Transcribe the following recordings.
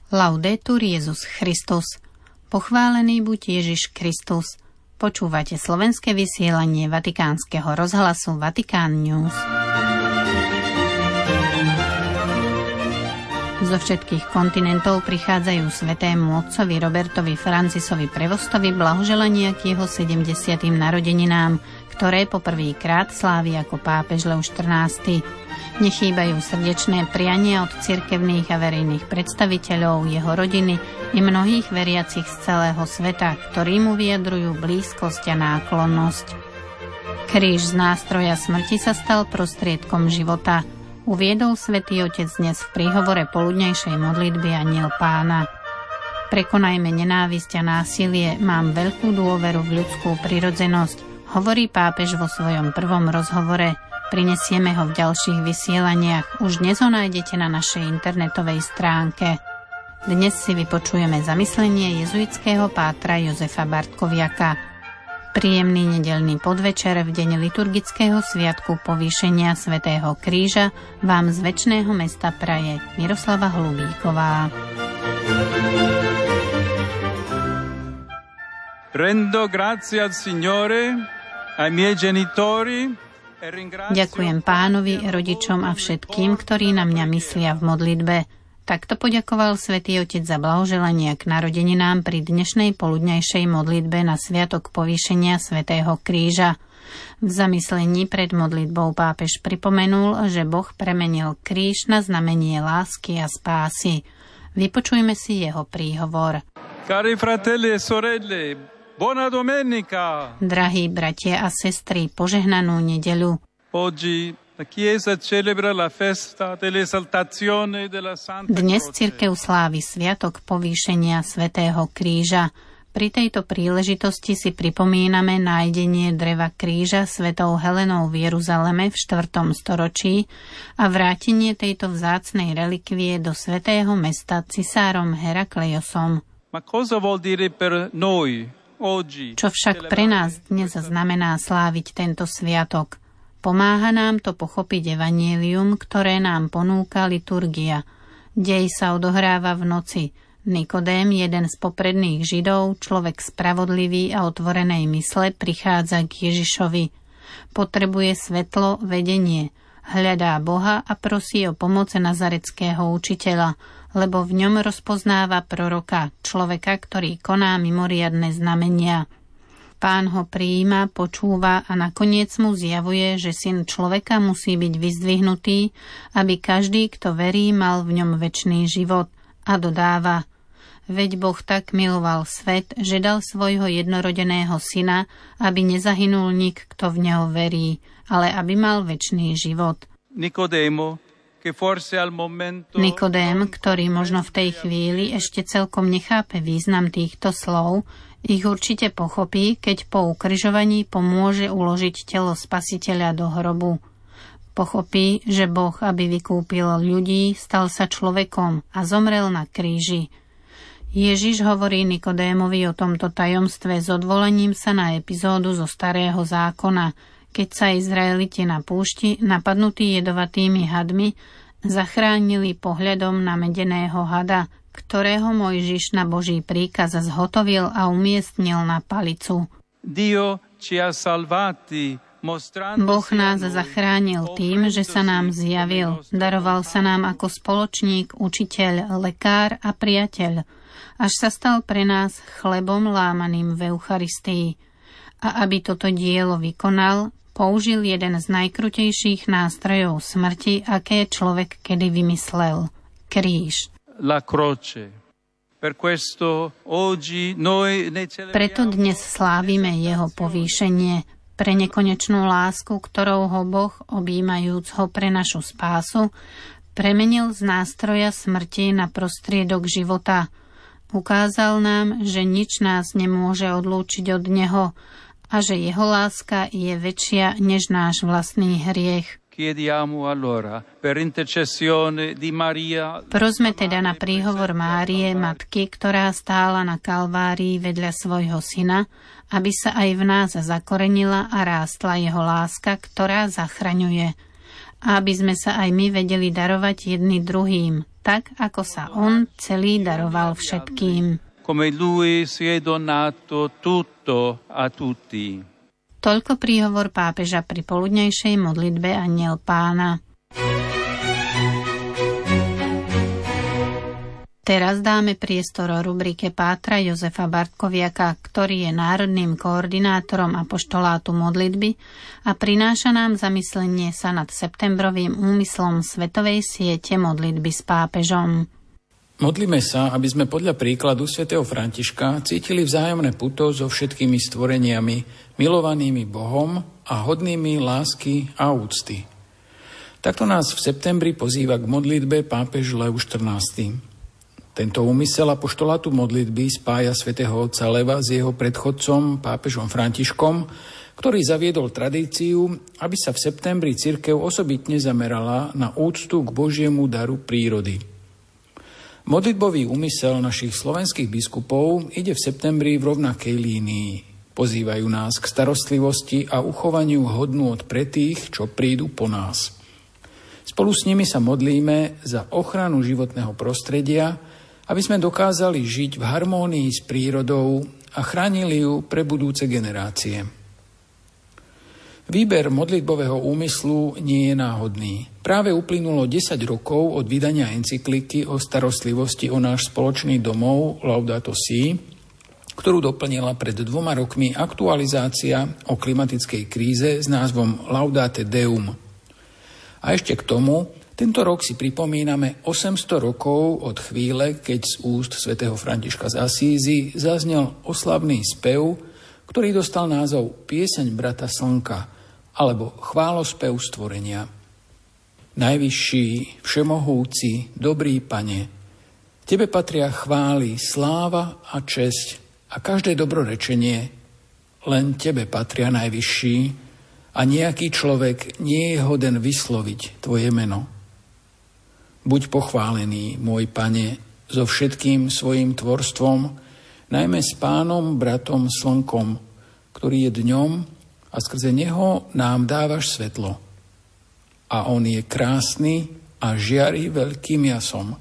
Laudetur Jesus Christus. Pochválený buď Ježiš Kristus. Počúvate slovenské vysielanie Vatikánskeho rozhlasu Vatikán News. Zo všetkých kontinentov prichádzajú svätému otcovi Robertovi Francisovi Prevostovi blahoželania k jeho 70. narodeninám, ktoré poprvýkrát slávi ako pápež Leon XIV. Nechýbajú srdečné priania od cirkevných a verejných predstaviteľov, jeho rodiny i mnohých veriacich z celého sveta, ktorí mu vyjadrujú blízkosť a náklonnosť. Kríž z nástroja smrti sa stal prostriedkom života, uviedol Svätý Otec dnes v príhovore poludnejšej modlitby Anjel Pána. Prekonajme nenávisť a násilie, mám veľkú dôveru v ľudskú prirodzenosť, hovorí pápež vo svojom prvom rozhovore. Prinesieme ho v ďalších vysielaniach. Už dnes ho nájdete na našej internetovej stránke. Dnes si vypočujeme zamyslenie jezuitského pátra Jozefa Bartkoviaka. Príjemný nedeľný podvečer v deň liturgického sviatku povýšenia Svätého Kríža vám z večného mesta praje Miroslava Hlubíková. Rendo grazie al Signore, ai miei genitori. Ďakujem Pánovi, rodičom a všetkým, ktorí na mňa myslia v modlitbe. Takto poďakoval Svätý Otec za blahoželania k narodeninám pri dnešnej poludňajšej modlitbe na sviatok povýšenia Svätého Kríža. V zamyslení pred modlitbou pápež pripomenul, že Boh premenil kríž na znamenie lásky a spásy. Vypočujme si jeho príhovor. Cari fratelli e sorelle, buona domenica. Drahí bratia a sestry, požehnanú nedeľu. Oggi la Chiesa celebra la festa dell'esaltazione della Santa Croce. Dnes cirkev slávi sviatok povýšenia Svätého Kríža. Pri tejto príležitosti si pripomíname nájdenie dreva kríža svätou Helenou v Jeruzaleme v 4. storočí a vrátenie tejto vzácnej relikvie do svätého mesta cisárom Herakleiosom. Ma cosa vuol dire per noi? Čo však pre nás dnes znamená sláviť tento sviatok? Pomáha nám to pochopiť evanjelium, ktoré nám ponúka liturgia. Dej sa odohráva v noci. Nikodém, jeden z popredných Židov, človek spravodlivý a otvorenej mysle, prichádza k Ježišovi. Potrebuje svetlo, vedenie. Hľadá Boha a prosí o pomoc nazareckého učiteľa, lebo v ňom rozpoznáva proroka, človeka, ktorý koná mimoriadne znamenia. Pán ho prijíma, počúva a nakoniec mu zjavuje, že syn človeka musí byť vyzdvihnutý, aby každý, kto verí, mal v ňom večný život. A dodáva: veď Boh tak miloval svet, že dal svojho jednorodeného syna, aby nezahynul nik, kto v neho verí, ale aby mal večný život. Nikodém, ktorý možno v tej chvíli ešte celkom nechápe význam týchto slov, ich určite pochopí, keď po ukrižovaní pomôže uložiť telo Spasiteľa do hrobu. Pochopí, že Boh, aby vykúpil ľudí, stal sa človekom a zomrel na kríži. Ježiš hovorí Nikodémovi o tomto tajomstve s odvolaním sa na epizódu zo Starého zákona, keď sa Izraeliti na púšti, napadnutí jedovatými hadmi, zachránili pohľadom na medeného hada, ktorého Mojžiš na Boží príkaz zhotovil a umiestnil na palicu. Boh nás zachránil tým, že sa nám zjavil. Daroval sa nám ako spoločník, učiteľ, lekár a priateľ, až sa stal pre nás chlebom lámaným v Eucharistii. A aby toto dielo vykonal, použil jeden z najkrutejších nástrojov smrti, aké človek kedy vymyslel. Kríž. Preto dnes slávime jeho povýšenie, pre nekonečnú lásku, ktorou ho Boh, objímajúc ho pre našu spásu, premenil z nástroja smrti na prostriedok života. Ukázal nám, že nič nás nemôže odlúčiť od neho a že jeho láska je väčšia než náš vlastný hriech. Prosme teda na príhovor Márie, matky, ktorá stála na Kalvárii vedľa svojho syna, aby sa aj v nás zakorenila a rástla jeho láska, ktorá zachraňuje. A aby sme sa aj my vedeli darovať jedni druhým, tak ako sa on celý daroval všetkým. Come lui si è donato tutto a tutti. Toľko príhovor pápeža pri poludnejšej modlitbe Anjel Pána. Teraz dáme priestor o rubrike Pátra Jozefa Bartkoviaka, ktorý je národným koordinátorom apoštolátu modlitby a prináša nám zamyslenie sa nad septembrovým úmyslom Svetovej siete modlitby s pápežom. Modlíme sa, aby sme podľa príkladu svätého Františka cítili vzájomné puto so všetkými stvoreniami, milovanými Bohom a hodnými lásky a úcty. Takto nás v septembri pozýva k modlitbe pápež Lev XIV. Tento úmysel apoštolátu modlitby spája svätého otca Leva s jeho predchodcom pápežom Františkom, ktorý zaviedol tradíciu, aby sa v septembri cirkev osobitne zamerala na úctu k Božiemu daru prírody. Modlitbový úmysel našich slovenských biskupov ide v septembri v rovnakej línii. Pozývajú nás k starostlivosti a uchovaniu hodnôt pre tých, čo prídu po nás. Spolu s nimi sa modlíme za ochranu životného prostredia, aby sme dokázali žiť v harmónii s prírodou a chránili ju pre budúce generácie. Výber modlitbového úmyslu nie je náhodný. Práve uplynulo 10 rokov od vydania encykliky o starostlivosti o náš spoločný domov Laudato Si, ktorú doplnila pred 2 rokmi aktualizácia o klimatickej kríze s názvom Laudate Deum. A ešte k tomu, tento rok si pripomíname 800 rokov od chvíle, keď z úst svätého Františka z Asízy zaznel oslavný spev, ktorý dostal názov Pieseň brata Slnka, alebo chválospev stvorenia. Najvyšší, všemohúci, dobrý Pane, Tebe patria chvály, sláva a česť a každé dobrorečenie, len Tebe patria najvyšší a nejaký človek nie je hoden vysloviť Tvoje meno. Buď pochválený, môj Pane, so všetkým svojim tvorstvom, najmä s Pánom, bratom Slnkom, ktorý je dňom a skrze neho nám dávaš svetlo. A on je krásny a žiari veľkým jasom.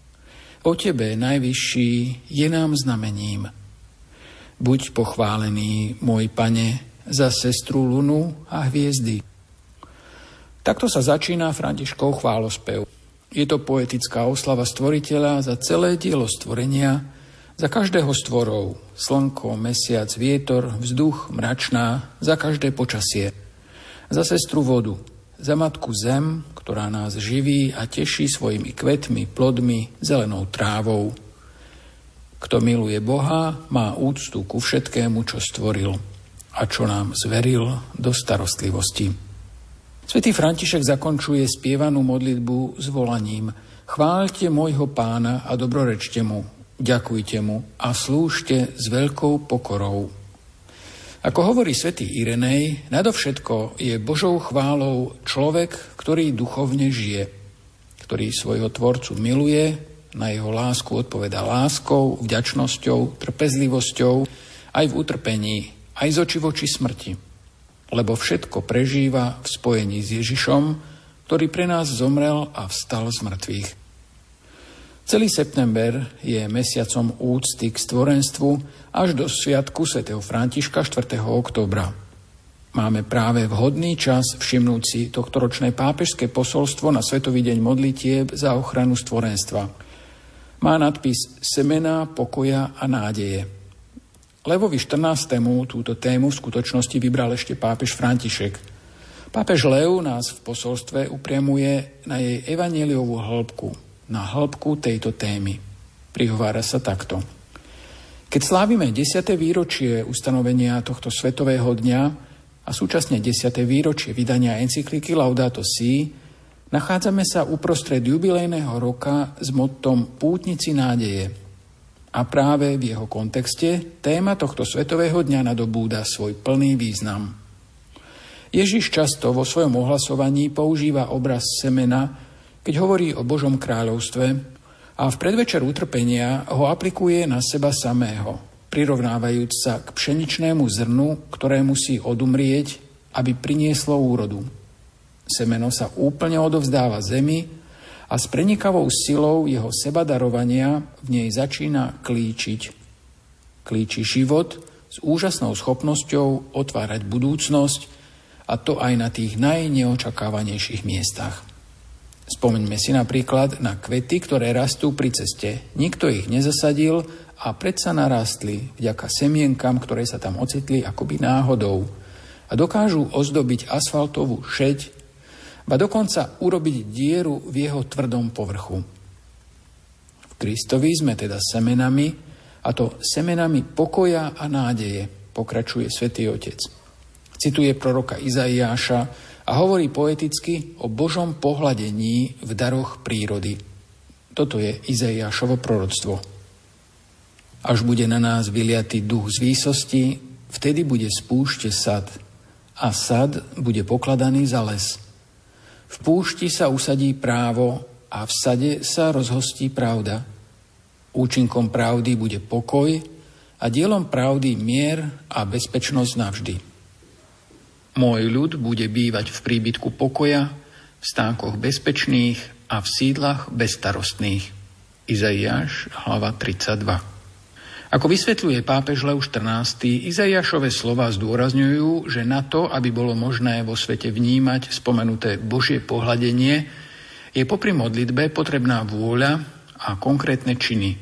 O Tebe, najvyšší, je nám znamením. Buď pochválený, môj Pane, za sestru Lunu a hviezdy. Takto sa začína Františkov chválospev. Je to poetická oslava stvoriteľa za celé dielo stvorenia, za každého z tvorov, slnko, mesiac, vietor, vzduch, mračná, za každé počasie, za sestru vodu, za matku zem, ktorá nás živí a teší svojimi kvetmi, plodmi, zelenou trávou. Kto miluje Boha, má úctu ku všetkému, čo stvoril a čo nám zveril do starostlivosti. Svätý František zakončuje spievanú modlitbu s volaním: Chváľte môjho Pána a dobrorečte mu, ďakujte mu a slúžte s veľkou pokorou. Ako hovorí svätý Irenej, nadovšetko je Božou chválou človek, ktorý duchovne žije, ktorý svojho tvorcu miluje, na jeho lásku odpovedá láskou, vďačnosťou, trpezlivosťou, aj v utrpení, aj z očí voči smrti. Lebo všetko prežíva v spojení s Ježišom, ktorý pre nás zomrel a vstal z mŕtvych. Celý september je mesiacom úcty k stvorenstvu až do sviatku svätého Františka 4. októbra. Máme práve vhodný čas všimnúť si tohtoročné pápežské posolstvo na Svetový deň modlitieb za ochranu stvorenstva. Má nadpis Semená pokoja a nádeje. Levovi XIV. Túto tému v skutočnosti vybral ešte pápež František. Pápež Lev nás v posolstve upriamuje na jej evanjeliovú hĺbku, na hĺbku tejto témy. Prihovára sa takto. Keď slávime 10. výročie ustanovenia tohto svetového dňa a súčasne 10. výročie vydania encykliky Laudato Si, nachádzame sa uprostred jubilejného roka s mottom Pútnici nádeje. A práve v jeho kontexte téma tohto svetového dňa nadobúda svoj plný význam. Ježiš často vo svojom ohlasovaní používa obraz semena, keď hovorí o Božom kráľovstve, a v predvečer utrpenia ho aplikuje na seba samého, prirovnávajúc sa k pšeničnému zrnu, ktoré musí odumrieť, aby prinieslo úrodu. Semeno sa úplne odovzdáva zemi a s prenikavou silou jeho sebadarovania v nej začína klíčiť. Klíči život s úžasnou schopnosťou otvárať budúcnosť, a to aj na tých najneočakávanejších miestach. Spomeňme si napríklad na kvety, ktoré rastú pri ceste. Nikto ich nezasadil a predsa narastli vďaka semienkam, ktoré sa tam ocitli akoby náhodou a dokážu ozdobiť asfaltovú šeď, ba dokonca urobiť dieru v jeho tvrdom povrchu. V Kristovi sme teda semenami, a to semenami pokoja a nádeje, pokračuje Svätý Otec. Cituje proroka Izaiáša a hovorí poeticky o Božom pohľadení v daroch prírody. Toto je Izaiášovo proroctvo. Až bude na nás vyliatý duch z výsosti, vtedy bude z púšte sad a sad bude pokladaný za les. V púšti sa usadí právo a v sade sa rozhostí pravda. Účinkom pravdy bude pokoj a dielom pravdy mier a bezpečnosť navždy. Môj ľud bude bývať v príbytku pokoja, v stánkoch bezpečných a v sídlach bezstarostných. Izaiáš, hlava 32. Ako vysvetľuje pápež Leus XIV, Izaiášove slova zdôrazňujú, že na to, aby bolo možné vo svete vnímať spomenuté Božie pohľadenie, je popri modlitbe potrebná vôľa a konkrétne činy.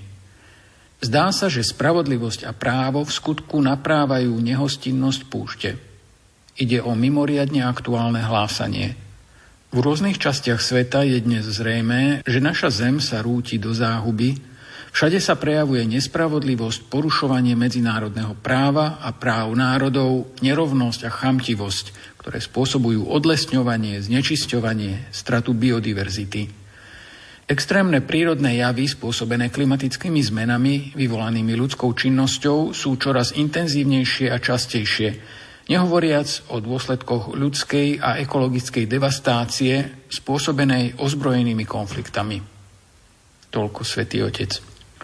Zdá sa, že spravodlivosť a právo v skutku naprávajú nehostinnosť púšte. Ide o mimoriadne aktuálne hlásanie. V rôznych častiach sveta je dnes zrejmé, že naša zem sa rúti do záhuby. Všade sa prejavuje nespravodlivosť, porušovanie medzinárodného práva a práv národov, nerovnosť a chamtivosť, ktoré spôsobujú odlesňovanie, znečisťovanie, stratu biodiverzity. Extrémne prírodné javy spôsobené klimatickými zmenami, vyvolanými ľudskou činnosťou, sú čoraz intenzívnejšie a častejšie, nehovoriac o dôsledkoch ľudskej a ekologickej devastácie spôsobenej ozbrojenými konfliktami. Toľko Svätý Otec.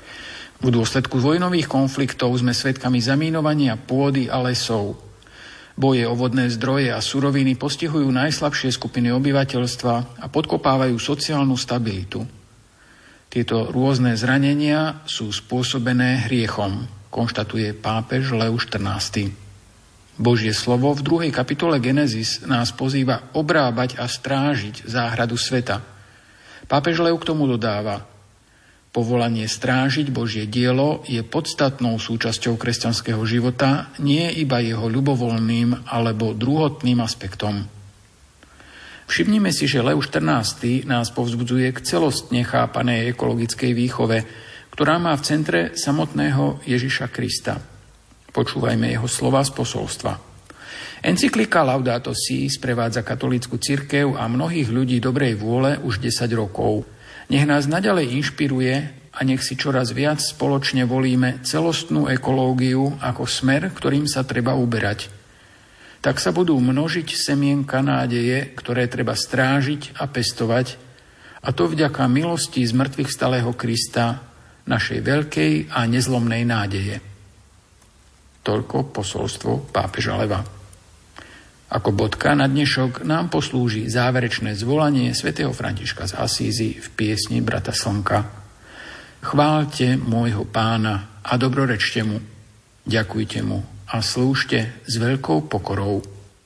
V dôsledku vojnových konfliktov sme svedkami zamínovania pôdy a lesov. Boje o vodné zdroje a suroviny postihujú najslabšie skupiny obyvateľstva a podkopávajú sociálnu stabilitu. Tieto rôzne zranenia sú spôsobené hriechom, konštatuje pápež Leus XIV. Božie slovo v 2. kapitole Genesis nás pozýva obrábať a strážiť záhradu sveta. Pápež Leo k tomu dodáva: povolanie strážiť Božie dielo je podstatnou súčasťou kresťanského života, nie iba jeho ľubovoľným alebo druhotným aspektom. Všimnime si, že Leus XIV nás povzbudzuje k celostne chápanej ekologickej výchove, ktorá má v centre samotného Ježiša Krista. Počúvajme jeho slova z posolstva. Encyklika Laudato Si sprevádza katolícku cirkev a mnohých ľudí dobrej vôle už 10 rokov. Nech nás naďalej inšpiruje a nech si čoraz viac spoločne volíme celostnú ekológiu ako smer, ktorým sa treba uberať. Tak sa budú množiť semienka nádeje, ktoré treba strážiť a pestovať, a to vďaka milosti z mŕtvych vstalého Krista, našej veľkej a nezlomnej nádeje. Toľko posolstvo pápeža Leva. Ako bodka na dnešok nám poslúži záverečné zvolanie svätého Františka z Asízy v piesni Brata Slnka. Chváľte môjho Pána a dobrorečte mu, ďakujte mu a slúžte s veľkou pokorou.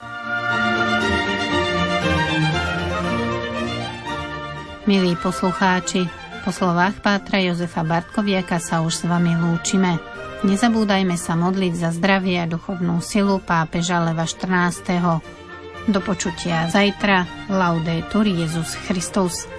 Milí poslucháči, po slovách pátra Jozefa Bartkoviaka sa už s vami lúčime. Nezabúdajme sa modliť za zdravie a duchovnú silu pápeža Leva XIV. Do počutia zajtra. Laudetur Jesus Christus.